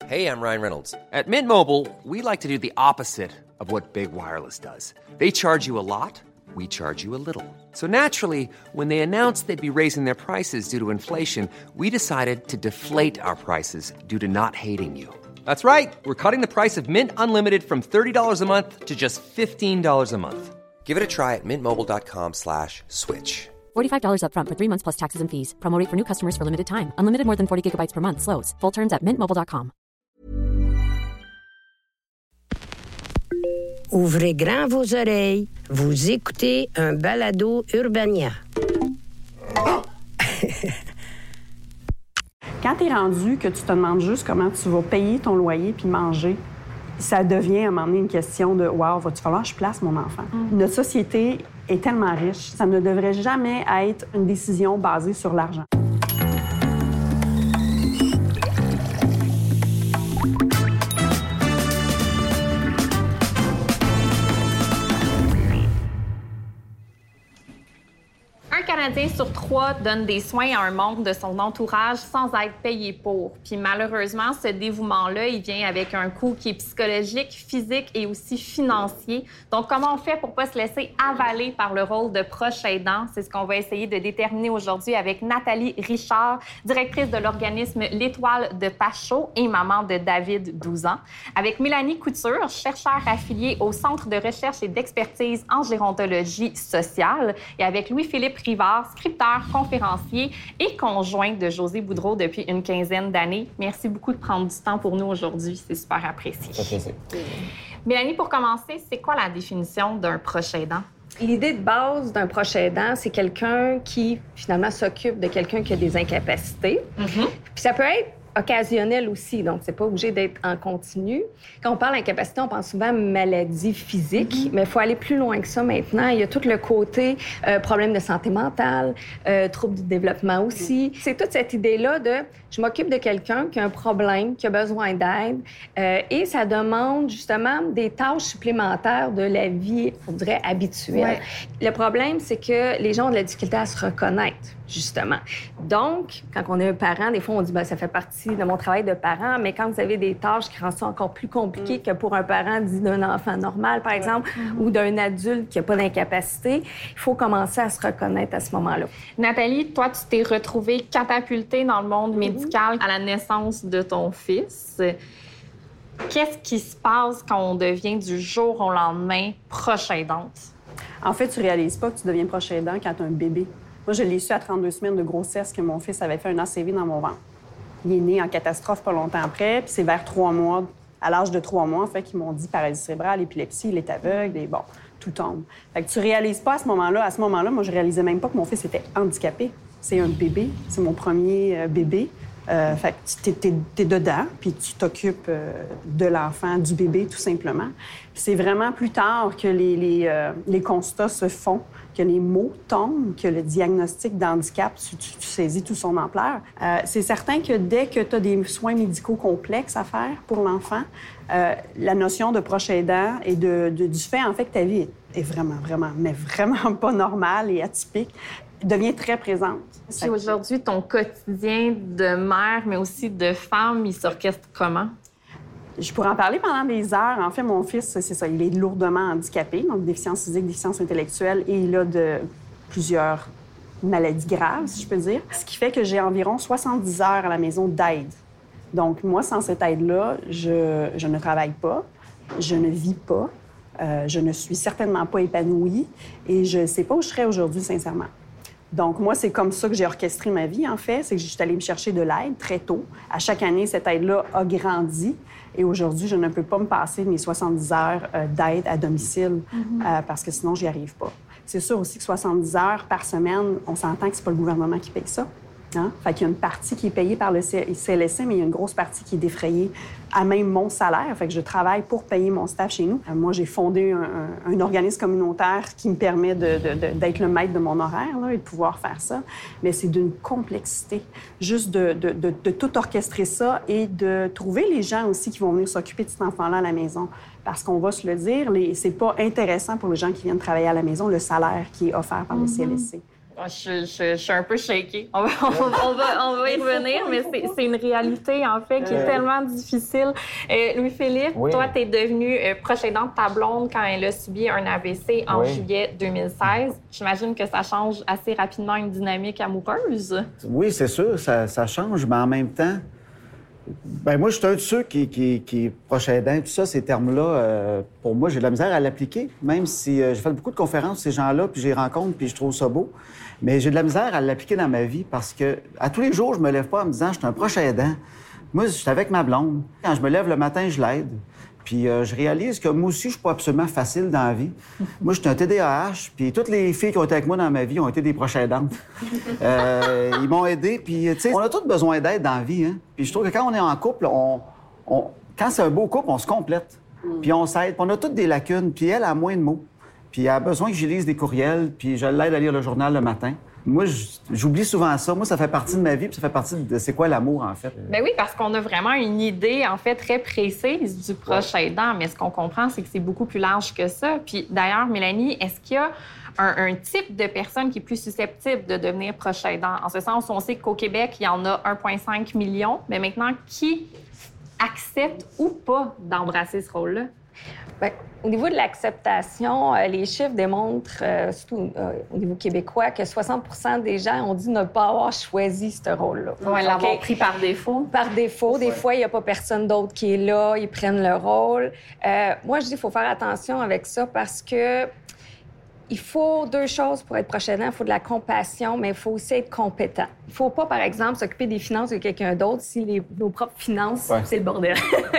Hey, I'm Ryan Reynolds. At Mint Mobile, we like to do the opposite of what Big Wireless does. They charge you a lot, we charge you a little. So naturally, when they announced they'd be raising their prices due to inflation, we decided to deflate our prices due to not hating you. That's right. We're cutting the price of Mint Unlimited from $30 a month to just $15 a month. Give it a try at mintmobile.com/switch. $45 up front for 3 months plus taxes and fees. Promo rate for new customers for limited time. Unlimited more than 40 gigabytes per month. Slows full terms at mintmobile.com. Ouvrez grand vos oreilles. Vous écoutez un balado Urbania. Quand tu es rendu que tu te demandes juste comment tu vas payer ton loyer puis manger, ça devient à un moment donné une question de « Wow, va-tu falloir que je place mon enfant? » Notre société est tellement riche, ça ne devrait jamais être une décision basée sur l'argent. Un Canadien sur 3 donne des soins à un membre de son entourage sans être payé pour. Puis malheureusement, ce dévouement-là, il vient avec un coût qui est psychologique, physique et aussi financier. Donc, comment on fait pour pas se laisser avaler par le rôle de proche aidant? C'est ce qu'on va essayer de déterminer aujourd'hui avec Nathalie Richard, directrice de l'organisme L'Étoile de Pachot et maman de David, 12 ans. Avec Mélanie Couture, chercheure affiliée au Centre de recherche et d'expertise en gérontologie sociale. Et avec Louis-Philippe Rivard, scripteur, conférencier et conjoint de José Boudreau depuis une quinzaine d'années. Merci beaucoup de prendre du temps pour nous aujourd'hui. C'est super apprécié. Ça fait plaisir. Mélanie, pour commencer, c'est quoi la définition d'un proche aidant? L'idée de base d'un proche aidant, c'est quelqu'un qui, finalement, s'occupe de quelqu'un qui a des incapacités. Puis ça peut être occasionnel aussi, donc c'est pas obligé d'être en continu. Quand on parle d'incapacité, on pense souvent à maladie physique, mais il faut aller plus loin que ça maintenant. Il y a tout le côté problème de santé mentale, troubles du développement aussi. C'est toute cette idée-là de je m'occupe de quelqu'un qui a un problème, qui a besoin d'aide, et ça demande justement des tâches supplémentaires de la vie, on dirait, habituelle. Ouais. Le problème, c'est que les gens ont de la difficulté à se reconnaître, justement. Donc, quand on est un parent, des fois, on dit ben, ça fait partie de mon travail de parent, mais quand vous avez des tâches qui rendent ça encore plus compliqué que pour un parent dit d'un enfant normal, par exemple, ou d'un adulte qui n'a pas d'incapacité, il faut commencer à se reconnaître à ce moment-là. Nathalie, toi, tu t'es retrouvée catapultée dans le monde médical à la naissance de ton fils. Qu'est-ce qui se passe quand on devient du jour au lendemain proche aidante? En fait, tu réalises pas que tu deviens proche aidant quand tu as un bébé. Moi, je l'ai su à 32 semaines de grossesse que mon fils avait fait un ACV dans mon ventre. Il est né en catastrophe pas longtemps après, puis c'est vers 3 mois, à l'âge de 3 mois, en fait, qu'ils m'ont dit paralysie cérébrale, épilepsie, il est aveugle, et bon, tout tombe. Fait que tu réalises pas à ce moment-là. À ce moment-là, moi, je réalisais même pas que mon fils était handicapé. C'est un bébé, c'est mon premier bébé. Fait que t'es dedans, puis tu t'occupes de l'enfant, du bébé, tout simplement. Puis c'est vraiment plus tard que les constats se font, que les mots tombent, que le diagnostic d'handicap, tu saisis tout son ampleur. C'est certain que dès que tu as des soins médicaux complexes à faire pour l'enfant, la notion de proche aidant et du fait, en fait, que ta vie est vraiment, mais vraiment pas normale et atypique, devient très présente. Puis aujourd'hui, ton quotidien de mère, mais aussi de femme, il s'orchestre comment? Je pourrais en parler pendant des heures. En fait, mon fils, c'est ça, il est lourdement handicapé, donc déficience physique, déficience intellectuelle, et il a plusieurs maladies graves, si je peux dire. Ce qui fait que j'ai environ 70 heures à la maison d'aide. Donc, moi, sans cette aide-là, je ne travaille pas, je ne vis pas, je ne suis certainement pas épanouie, et je ne sais pas où je serais aujourd'hui, sincèrement. Donc, moi, c'est comme ça que j'ai orchestré ma vie, en fait. C'est que je suis allée me chercher de l'aide très tôt. À chaque année, cette aide-là a grandi. Et aujourd'hui, je ne peux pas me passer mes 70 heures d'aide à domicile parce que sinon, j'y arrive pas. C'est sûr aussi que 70 heures par semaine, on s'entend que c'est pas le gouvernement qui paye ça. Hein? Fait qu'il y a une partie qui est payée par le CLSC, mais il y a une grosse partie qui est défrayée à même mon salaire. Fait que je travaille pour payer mon staff chez nous. Moi, j'ai fondé un organisme communautaire qui me permet d'être le maître de mon horaire là, et de pouvoir faire ça. Mais c'est d'une complexité. Juste de tout orchestrer ça et de trouver les gens aussi qui vont venir s'occuper de cet enfant-là à la maison. Parce qu'on va se le dire, c'est pas intéressant pour les gens qui viennent travailler à la maison, le salaire qui est offert par le CLSC. Je suis un peu shakée. On va y revenir, mais c'est une réalité, en fait, qui est tellement difficile. Louis-Philippe, toi, tu es devenu proche aidant de ta blonde quand elle a subi un AVC en juillet 2016. J'imagine que ça change assez rapidement une dynamique amoureuse. Oui, c'est sûr, ça change, mais en même temps, ben moi, je suis un de ceux qui proche aidant, tout ça, ces termes-là, pour moi, j'ai de la misère à l'appliquer, même si j'ai fait beaucoup de conférences sur ces gens-là, puis je les rencontre, puis je trouve ça beau. Mais j'ai de la misère à l'appliquer dans ma vie parce que à tous les jours, je me lève pas en me disant « je suis un proche aidant ». Moi, je suis avec ma blonde. Quand je me lève le matin, je l'aide. Puis je réalise que moi aussi, je suis pas absolument facile dans la vie. Moi, je suis un TDAH, puis toutes les filles qui ont été avec moi dans ma vie ont été des proches aidantes. Ils m'ont aidé, puis tu sais, on a tous besoin d'aide dans la vie, hein. Puis je trouve que quand on est en couple, quand c'est un beau couple, on se complète. Puis on s'aide, puis on a toutes des lacunes, puis elle a moins de mots. Puis elle a besoin que je lise des courriels, puis je l'aide à lire le journal le matin. Moi, j'oublie souvent ça. Moi, ça fait partie de ma vie, puis ça fait partie de c'est quoi l'amour, en fait. Bien oui, parce qu'on a vraiment une idée, en fait, très précise du proche aidant, mais ce qu'on comprend, c'est que c'est beaucoup plus large que ça. Puis d'ailleurs, Mélanie, est-ce qu'il y a un type de personne qui est plus susceptible de devenir proche aidant? En ce sens, on sait qu'au Québec, il y en a 1,5 million, mais maintenant, qui accepte ou pas d'embrasser ce rôle-là? Bien, au niveau de l'acceptation, les chiffres démontrent, surtout au niveau québécois, que 60 des gens ont dit ne pas avoir choisi ce rôle-là. Oui, l'avoir pris par défaut. Par défaut. Des fois, il n'y a pas personne d'autre qui est là, ils prennent le rôle. Moi, je dis qu'il faut faire attention avec ça parce que il faut deux choses pour être proche aidant. Il faut de la compassion, mais il faut aussi être compétent. Il ne faut pas, par exemple, s'occuper des finances de quelqu'un d'autre si nos propres finances, c'est le bordel.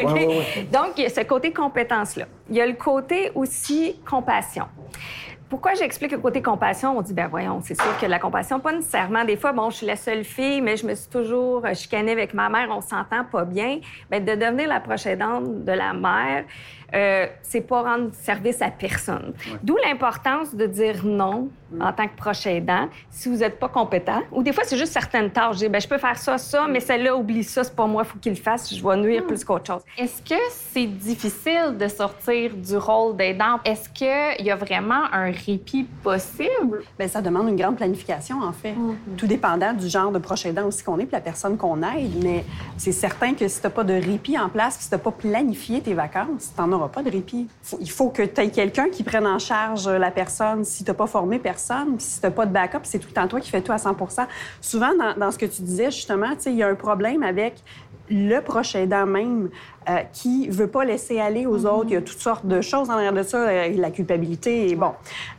Donc, il y a ce côté compétence-là. Il y a le côté aussi compassion. Pourquoi j'explique le côté compassion? On dit, ben voyons, c'est sûr que la compassion, pas nécessairement. Des fois, bon, je suis la seule fille, mais je me suis toujours chicanée avec ma mère, on s'entend pas bien. Bien, de devenir la proche aidante de la mère, c'est pas rendre service à personne. D'où l'importance de dire non en tant que proche aidant si vous n'êtes pas compétent. Ou des fois, c'est juste certaines tâches. Je dis, ben, je peux faire ça, mais celle-là, oublie ça, c'est pas moi, il faut qu'il le fasse, je vais nuire plus qu'autre chose. Est-ce que c'est difficile de sortir du rôle d'aidant? Est-ce qu'il y a vraiment un répit possible? Bien, ça demande une grande planification, en fait. Tout dépendant du genre de proche aidant aussi qu'on est, puis la personne qu'on aide. Mais c'est certain que si tu n'as pas de répit en place, puis si tu n'as pas planifié tes vacances, tu n'en auras pas de répit. Il faut que tu aies quelqu'un qui prenne en charge la personne. Si tu n'as pas formé personne, puis si tu n'as pas de backup, c'est tout le temps toi qui fais tout à 100 %. Souvent, dans ce que tu disais, justement, il y a un problème avec le proche aidant même qui veut pas laisser aller aux autres. Il y a toutes sortes de choses en arrière de ça, la culpabilité, et bon.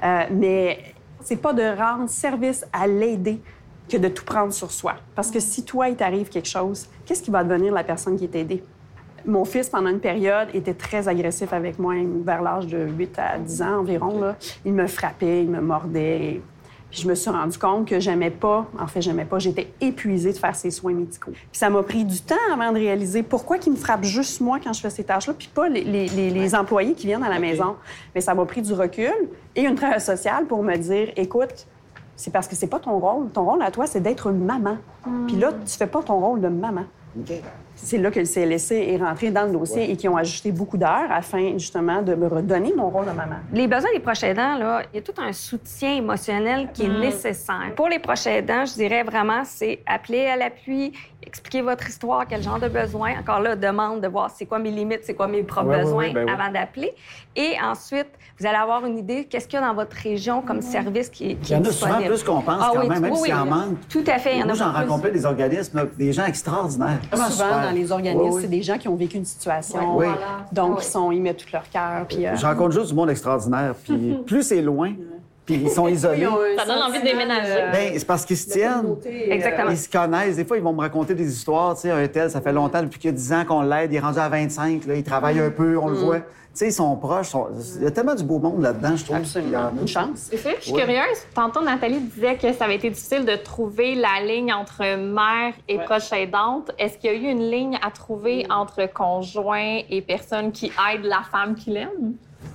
Mais c'est pas de rendre service à l'aider que de tout prendre sur soi. Parce que si toi, il t'arrive quelque chose, qu'est-ce qui va devenir la personne qui est aidée? Mon fils, pendant une période, était très agressif avec moi, vers l'âge de 8 à 10 ans environ. Là. Il me frappait, il me mordait. Puis je me suis rendu compte que j'aimais pas, j'étais épuisée de faire ces soins médicaux. Puis ça m'a pris du temps avant de réaliser pourquoi il me frappe juste moi quand je fais ces tâches-là, puis pas les employés qui viennent à la maison. Mais ça m'a pris du recul et une travailleuse sociale pour me dire, écoute, c'est parce que c'est pas ton rôle. Ton rôle à toi, c'est d'être une maman. Puis là, tu fais pas ton rôle de maman. C'est là que le CLSC est rentré dans le dossier et qui ont ajouté beaucoup d'heures afin, justement, de me redonner mon rôle de maman. Les besoins des proches aidants, là, il y a tout un soutien émotionnel qui est nécessaire. Pour les proches aidants, je dirais vraiment, c'est appeler à l'appui, expliquer votre histoire, quel genre de besoin. Encore là, demande de voir c'est quoi mes limites, c'est quoi mes propres besoins avant d'appeler. Et ensuite, vous allez avoir une idée, qu'est-ce qu'il y a dans votre région comme service qui est disponible. Il y en a souvent plus qu'on pense quand même s'il en manque. Tout à fait, il y en a beaucoup. Moi, j'en rencontre des organismes, des gens extraordinaires. Souvent, dans les organismes, c'est des gens qui ont vécu une situation. Donc, ils mettent tout leur cœur. Puis, je rencontre juste du monde extraordinaire. Puis plus c'est loin, puis ils sont isolés. Ça donne envie de déménager. Bien, c'est parce qu'ils se tiennent. Exactement. Ils se connaissent. Des fois, ils vont me raconter des histoires. Tu sais, un tel, ça fait longtemps, depuis qu'il y a 10 ans qu'on l'aide. Il est rendu à 25. Là, il travaille un peu, on le voit. Tu sais, ils sont proches. Il y a tellement du beau monde là-dedans, je trouve. Absolument. Une chance. Je suis curieuse. Tantôt, Nathalie disait que ça avait été difficile de trouver la ligne entre mère et proche aidante. Est-ce qu'il y a eu une ligne à trouver entre conjoint et personne qui aide la femme qu'il aime?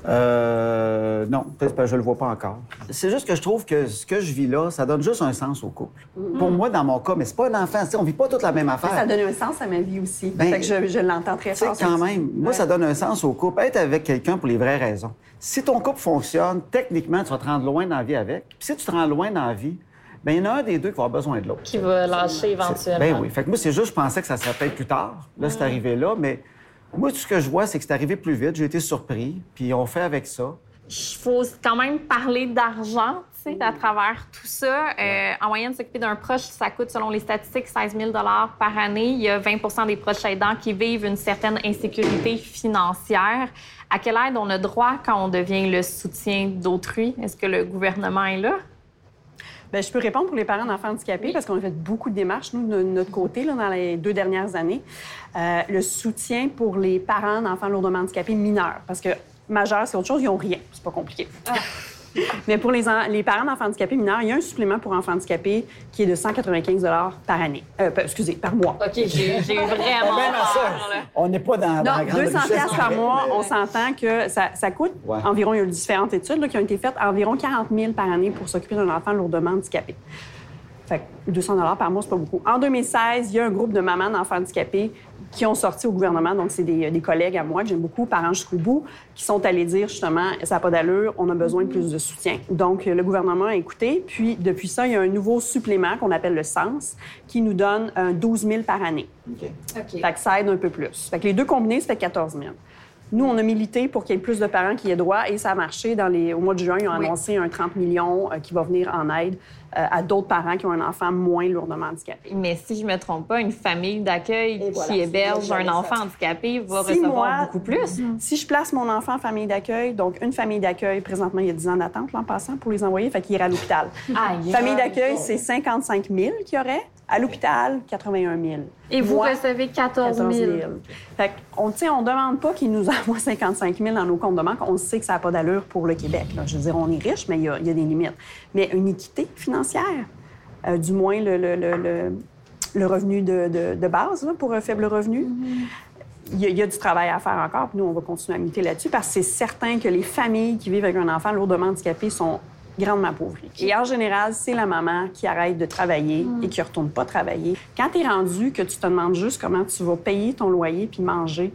Non, peut-être que je le vois pas encore. C'est juste que je trouve que ce que je vis là, ça donne juste un sens au couple. Pour moi, dans mon cas, mais c'est pas un enfant, on vit pas toute la même affaire. Ça donne un sens à ma vie aussi. Fait que je l'entends très fort. Quand même, moi, ça donne un sens au couple. Être avec quelqu'un pour les vraies raisons. Si ton couple fonctionne, techniquement, tu vas te rendre loin dans la vie avec. Puis si tu te rends loin dans la vie, bien, il y en a un des deux qui va avoir besoin de l'autre. Qui va lâcher éventuellement. Bien oui. Fait que moi, c'est juste, je pensais que ça serait peut-être plus tard. Là, c'est arrivé là, mais moi, tout ce que je vois, c'est que c'est arrivé plus vite. J'ai été surpris, puis on fait avec ça. Il faut quand même parler d'argent, tu sais, à travers tout ça. En moyenne, s'occuper d'un proche, ça coûte, selon les statistiques, 16 000 par année. Il y a 20 des proches aidants qui vivent une certaine insécurité financière. À quelle aide on a droit quand on devient le soutien d'autrui? Est-ce que le gouvernement est là? Bien, je peux répondre pour les parents d'enfants handicapés parce qu'on a fait beaucoup de démarches, nous, de notre côté, là, dans les 2 dernières années. Le soutien pour les parents d'enfants lourdement handicapés mineurs. Parce que majeurs, c'est autre chose, ils n'ont rien. C'est pas compliqué. Mais pour les parents d'enfants handicapés mineurs, il y a un supplément pour enfants handicapés qui est de 195 par année. Par mois. OK, j'ai vraiment peur, là. On n'est pas dans la grande 200 richesse. par mois, on s'entend que ça coûte environ, il y a eu différentes études là, qui ont été faites, environ 40 000 par année pour s'occuper d'un enfant lourdement handicapé. Fait que 200 par mois, c'est pas beaucoup. En 2016, il y a un groupe de mamans d'enfants handicapés qui ont sorti au gouvernement, donc c'est des collègues à moi que j'aime beaucoup, Parents jusqu'au bout, qui sont allés dire justement, ça n'a pas d'allure, on a besoin de plus de soutien. Donc, le gouvernement a écouté, puis depuis ça, il y a un nouveau supplément qu'on appelle le SENS, qui nous donne 12 000 par année. OK. Fait que ça aide un peu plus. Fait que les deux combinés, ça fait 14 000. Nous, on a milité pour qu'il y ait plus de parents qui aient droit et ça a marché. Au mois de juin, ils ont annoncé un 30 millions qui va venir en aide à d'autres parents qui ont un enfant moins lourdement handicapé. Mais si je ne me trompe pas, une famille d'accueil qui héberge un enfant handicapé va recevoir beaucoup plus. Si je place mon enfant en famille d'accueil, donc une famille d'accueil, présentement, il y a 10 ans d'attente là, en passant pour les envoyer, fait qu'il irait à l'hôpital. Famille d'accueil, c'est 55 000 qu'il y aurait. À l'hôpital, 81 000. Et vous recevez 14 000. Fait qu'on ne demande pas qu'ils nous envoient 55 000 dans nos comptes de banque. On sait que ça n'a pas d'allure pour le Québec. Là. Je veux dire, on est riche, mais il y a des limites. Mais une équité financière, du moins le revenu de base là, pour un faible revenu. Il y a du travail à faire encore, puis nous, on va continuer à militer là-dessus, parce que c'est certain que les familles qui vivent avec un enfant lourdement handicapé sont grandement appauvries. Et en général, c'est la maman qui arrête de travailler et qui ne retourne pas travailler. Quand tu es rendu que tu te demandes juste comment tu vas payer ton loyer puis manger,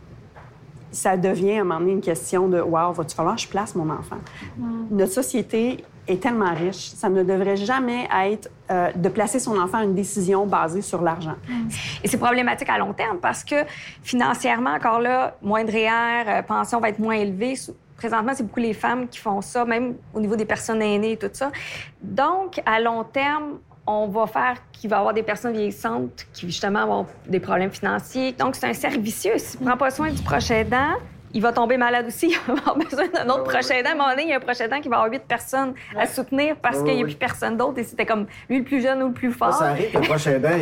ça devient à un moment donné une question de « Wow, va-tu falloir que je place mon enfant? » Notre société est tellement riche, ça ne devrait jamais être de placer son enfant à une décision basée sur l'argent. Et c'est problématique à long terme parce que financièrement, encore là, moins de REER, pension va être moins élevée. Présentement, c'est beaucoup les femmes qui font ça, même au niveau des personnes aînées et tout ça. Donc, à long terme, on va faire qu'il va y avoir des personnes vieillissantes qui, justement, vont avoir des problèmes financiers. Donc, c'est un cercle vicieux. Si tu ne prends pas soin du proche aidant, il va tomber malade aussi. Il va avoir besoin d'un autre proche aidant. À un moment donné, il y a un proche aidant qui va avoir 8 personnes à soutenir parce qu'il n'y a plus personne d'autre. Et c'était comme lui le plus jeune ou le plus fort. Ça arrive que le proche aidant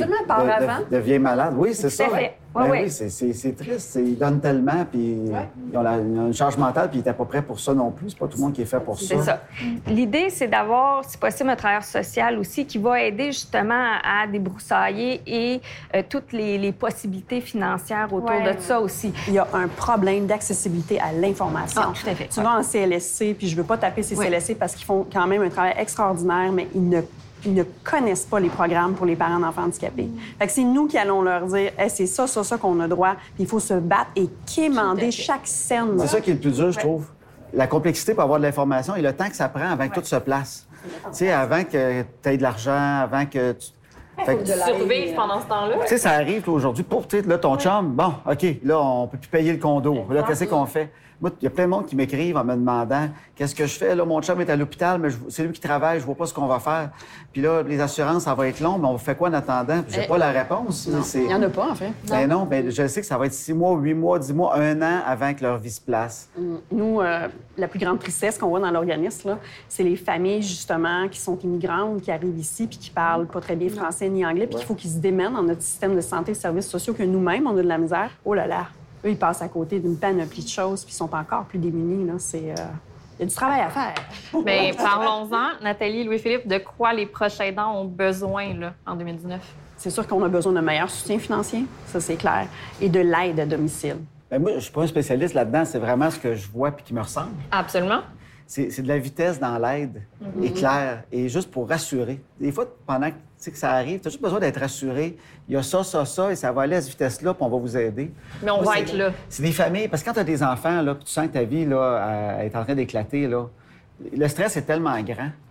devient malade. Oui, c'est ça. Oui, c'est triste. Ils donnent tellement, puis ils ont une charge mentale, puis ils n'étaient pas prêts pour ça non plus. C'est pas tout le monde qui est fait pour ça. C'est ça. L'idée, c'est d'avoir, si possible, un travailleur social aussi qui va aider justement à débroussailler et toutes les possibilités financières autour de ça aussi. Il y a un problème d'accessibilité à l'information. Ah, tout à fait. Tu vas en CLSC, puis je veux pas taper ces CLSC parce qu'ils font quand même un travail extraordinaire, mais ils ne connaissent pas les programmes pour les parents d'enfants handicapés. Fait que c'est nous qui allons leur dire hey, c'est ça qu'on a droit, puis il faut se battre et quémander chaque scène. C'est ça qui est le plus dur, je trouve. La complexité pour avoir de l'information et le temps que ça prend avant que tout se place. Tu sais, avant que tu aies de l'argent, avant que tu... Fait que tu survives pendant ce temps-là. Tu sais, ça arrive là, aujourd'hui. Pour là, ton chum, bon, OK, là, on peut plus payer le condo. Là, qu'est-ce qu'on fait? Moi, il y a plein de monde qui m'écrivent en me demandant qu'est-ce que je fais. Là, mon chum est à l'hôpital, mais c'est lui qui travaille, je vois pas ce qu'on va faire. Puis là, les assurances, ça va être long, mais on fait quoi en attendant? Puis j'ai pas la réponse. Il n'y en a pas, en fait. Ben non, ben je sais que ça va être 6 mois, 8 mois, 10 mois, 1 an avant que leur vie se place. Nous, la plus grande tristesse qu'on voit dans l'organisme, là, c'est les familles, justement, qui sont immigrantes, qui arrivent ici puis qui parlent pas très bien français ni anglais, puis qu'il faut qu'ils se démènent dans notre système de santé et services sociaux que nous-mêmes, on a de la misère. Oh là là! Eux, ils passent à côté d'une panoplie de choses puis ils sont encore plus démunis. Là. Il y a du travail à faire. Bien, parlons-en. Nathalie, Louis-Philippe, de quoi les proches aidants ont besoin là, en 2019? C'est sûr qu'on a besoin d'un meilleur soutien financier, ça c'est clair, et de l'aide à domicile. Bien, moi, je suis pas un spécialiste là-dedans. C'est vraiment ce que je vois puis qui me ressemble. Absolument. C'est de la vitesse dans l'aide, éclair, et juste pour rassurer. Des fois, pendant que ça arrive, tu as juste besoin d'être rassuré. Il y a ça, et ça va aller à cette vitesse-là, puis on va vous aider. Mais on va être là. C'est des familles, parce que quand tu as des enfants, là, puis tu sens que ta vie là, est en train d'éclater, là, le stress est tellement grand.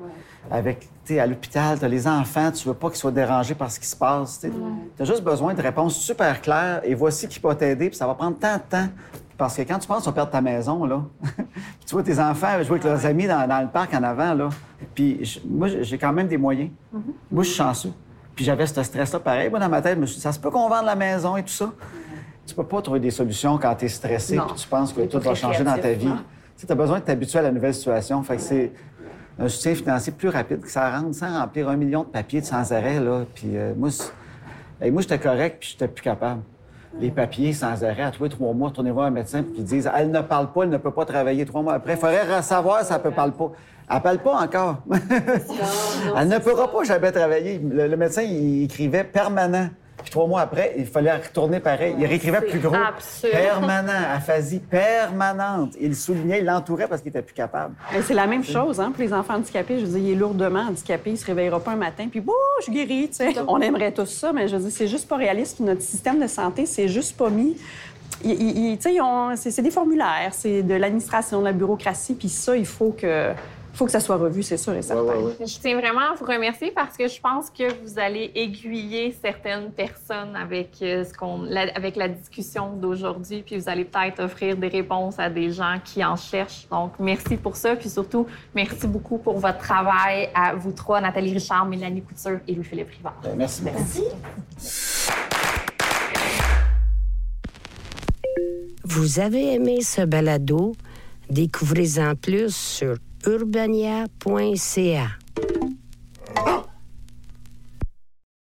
avec, tu sais, à l'hôpital, tu as les enfants, tu veux pas qu'ils soient dérangés par ce qui se passe. Tu as juste besoin de réponses super claires et voici qui peut t'aider, puis ça va prendre tant de temps. Parce que quand tu penses qu'on perd ta maison, là, puis tu vois tes enfants jouer avec leurs amis dans le parc en avant, là, puis moi, j'ai quand même des moyens. Moi, je suis chanceux. Puis j'avais ce stress-là pareil. Moi, dans ma tête, je me suis dit, ça se peut qu'on vende la maison et tout ça. Tu peux pas trouver des solutions quand tu es stressé puis tu penses que tout va changer dans ta vie. Tu as besoin de t'habituer à la nouvelle situation. Fait que c'est un soutien financier plus rapide que ça rentre sans remplir 1 million de papiers sans arrêt, là. Puis moi, j'étais correct puis j'étais plus capable. Les papiers sans arrêt, à tous les 3 mois, tournez voir un médecin puis ils disent « Elle ne parle pas, elle ne peut pas travailler 3 mois après. » Il faudrait savoir si elle ne parle pas. Elle parle pas encore. Elle ne pourra pas jamais travailler. Le médecin, il écrivait permanent. Puis 3 mois après, il fallait retourner pareil. Il réécrivait plus gros. Absolument. Permanent, aphasie permanente. Il soulignait, il l'entourait parce qu'il était plus capable. Mais c'est la même chose hein, pour les enfants handicapés. Je veux dire, il est lourdement handicapé, il se réveillera pas un matin, puis je suis guérie, tu sais. On aimerait tous ça, mais je veux dire, c'est juste pas réaliste. Puis notre système de santé, c'est juste pas mis. Tu sais, c'est des formulaires, c'est de l'administration, de la bureaucratie, puis ça, il faut que ça soit revu, c'est sûr et certain. Ouais. Je tiens vraiment à vous remercier parce que je pense que vous allez aiguiller certaines personnes avec, avec la discussion d'aujourd'hui, puis vous allez peut-être offrir des réponses à des gens qui en cherchent. Donc, merci pour ça, puis surtout, merci beaucoup pour votre travail à vous trois, Nathalie Richard, Mélanie Couture et Louis-Philippe Rivard. Merci beaucoup. Merci. Vous avez aimé ce balado? Découvrez-en plus sur urbania.ca.